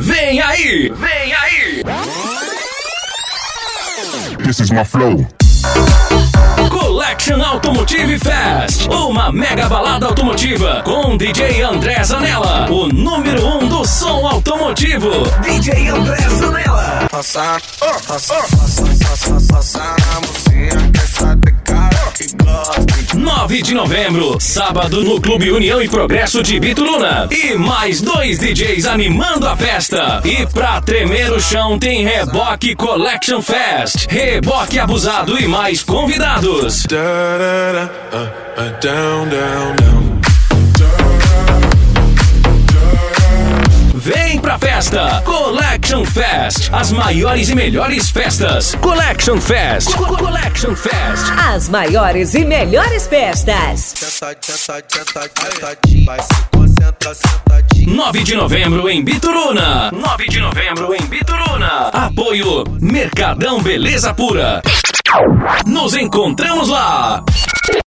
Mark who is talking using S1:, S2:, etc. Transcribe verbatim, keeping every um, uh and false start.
S1: Vem aí, vem aí.
S2: This is my flow.
S1: Collection Automotive Fest, uma mega balada automotiva com D J André Zanella, o número um do som automotivo. D J André Zanella.
S3: Passar, passar, passar, passar a mocinha que essa de cara que gosta.
S1: nove de novembro, sábado no Clube União e Progresso de Bituruna. E mais dois D Js animando a festa. E pra tremer o chão tem Reboque Collection Fest, Reboque Abusado e mais convidados.
S4: Da, da, da, uh, uh, down, down, down.
S1: Vem pra festa! Collection Fest! As maiores e melhores festas! Collection Fest! Co- Collection Fest!
S5: As maiores e melhores festas!
S3: Senta, senta, senta, sentadinho. Vai se concentrar, sentadinho.
S1: nove de novembro em Bituruna! nove de novembro em Bituruna! Apoio Mercadão Beleza Pura! Nos encontramos lá!